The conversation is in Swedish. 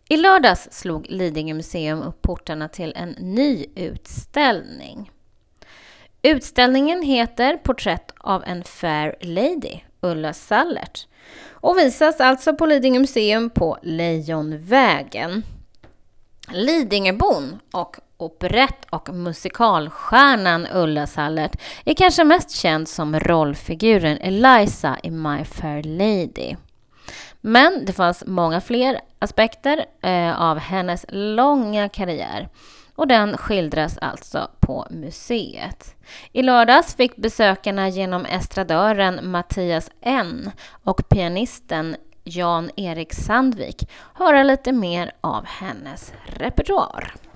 I lördags slog Lidingö museum upp portarna till en ny utställning. Utställningen heter Porträtt av en fair lady, Ulla Sallert, och visas alltså på Lidingö museum på Lejonvägen. Lidingöbon och operett- och musikalstjärnan Ulla Sallert är kanske mest känd som rollfiguren Eliza i My Fair Lady. Men det fanns många fler aspekter av hennes långa karriär, och den skildras alltså på museet. I lördags fick besökarna genom estradören Mattias N och pianisten Jan-Erik Sandvik höra lite mer av hennes repertoar.